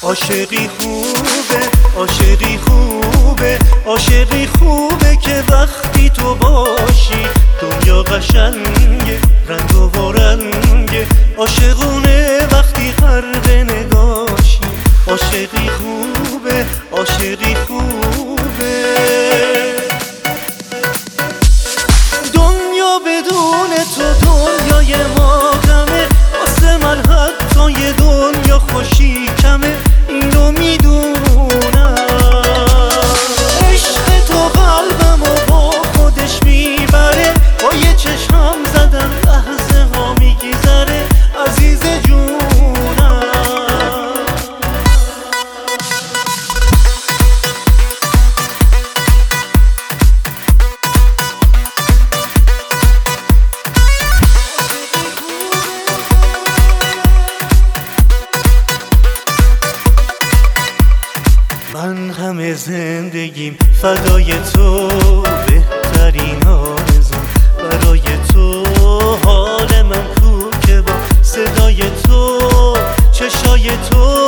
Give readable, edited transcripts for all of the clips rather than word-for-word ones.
عاشقی خوبه، عاشقی خوبه، عاشقی خوبه که وقتی تو باشی دنیا قشنگه، رنگ و رنگه. عاشقونه وقتی غرق نگاشی. عاشقی خوبه، عاشقی خوبه. دنیا بدون تو دنیای ما غمه، واسه من حتی یه دنیا خوشی کمه، اینو میدونم. عشق تو قلبمو با خودش میبره، با یه چشم زدن لحظه ها میگذره عزیز جونم. من همه زندگیم فدای تو، بهترین آرزوم برای تو. حال من کو که با صدای تو، چشای تو.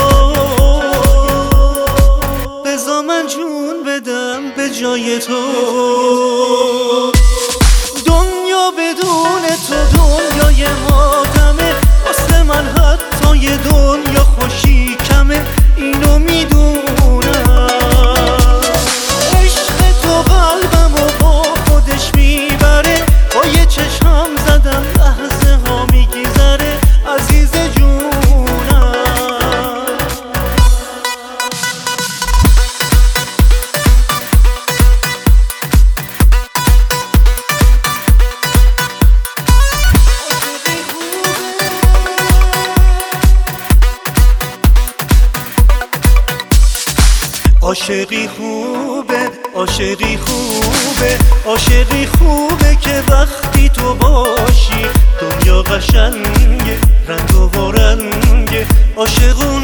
بذار من جون بدم به جای تو. دنیا بدون تو دنیای ماتمه، واسه من حتی یه دنیا خوشی کمه، اینو میدونم. عشق تو قلبمو با خودش میبره، با یه چشم زدم لحظه ها میگذره عزیز جونم. عاشقی خوبه، عاشقی خوبه، عاشقی خوبه که وقتی تو باشی دنیا قشنگه، رنگ و رنگه. عاشقونه